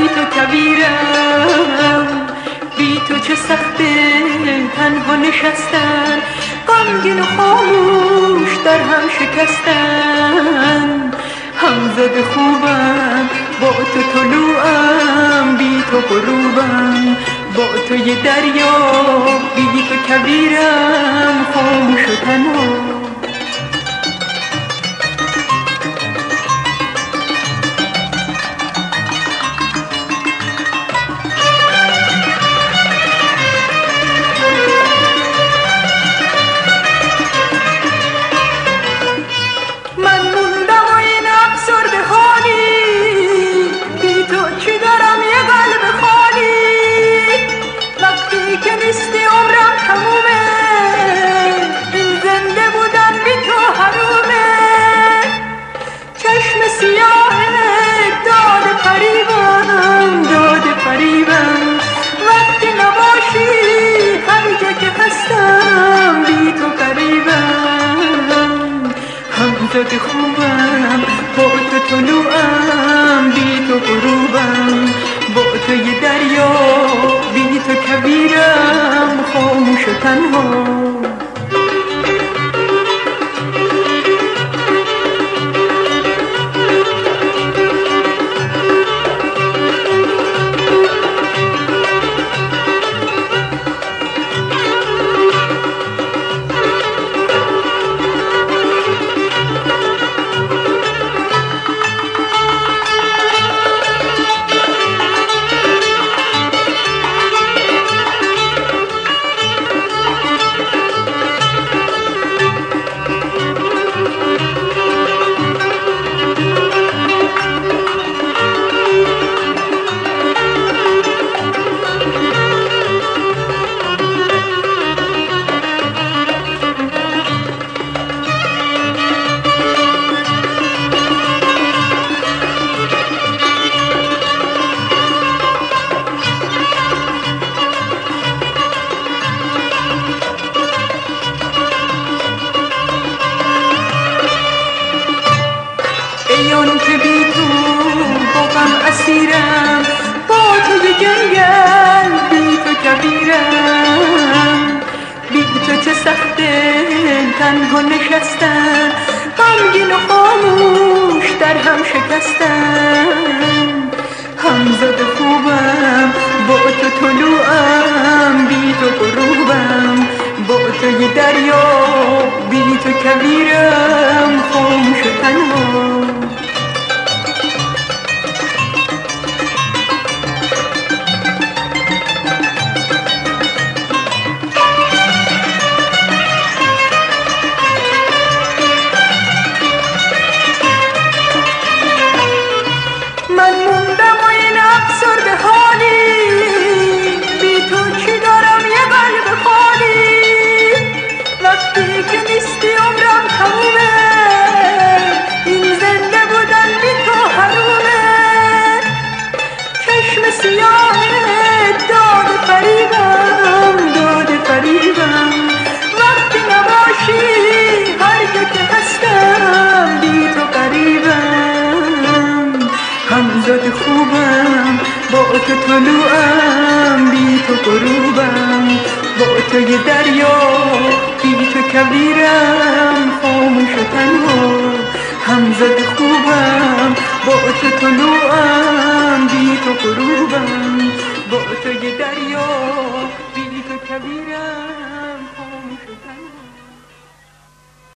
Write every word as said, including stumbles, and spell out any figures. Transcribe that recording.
تو کبیرم، بی تو چه سخته تنها نشستن، غمگین و خاموش در هم شکستن. همزاد خوبم با تو طلوعم، بی تو غروبم، با تو یه دریا، بی تو کبیرم خاموش و تنها. همزاد خوبم با تو طلوعم، بی تو غروبم، با تو یه دریا، بی تو کبیرم خاموش و تنها. ایان که بی تو با غم اسیرم، با توی جنگل بی تو کبیرم، بی تو چه سخته تنها نشستن، غمگین و خاموش در هم شکستن. همزاد خوبم با تو طلوعم، بی تو غروبم، با تو یه دریا، بی تو کبیرم خاموش و تنها. من موندم و این افسرده حالی، بی تو چی دارم یه قلب خالی، وقتی که نیستی عمرم تمومه، این زنده بودن بی تو حرومه. چشم سیاهت داد فریبم، داد فریبم، وقتی نباشی هر جا که هستم بی تو قریبم. همزاد خوبم با تو طلوعم، بی تو غروبم، با تو یه دریا، بی تو کبیرم خاموش و تنها. همزاد خوبم با تو طلوعم، بی تو غروبم، با تو یه دریا، بی تو کبیرم.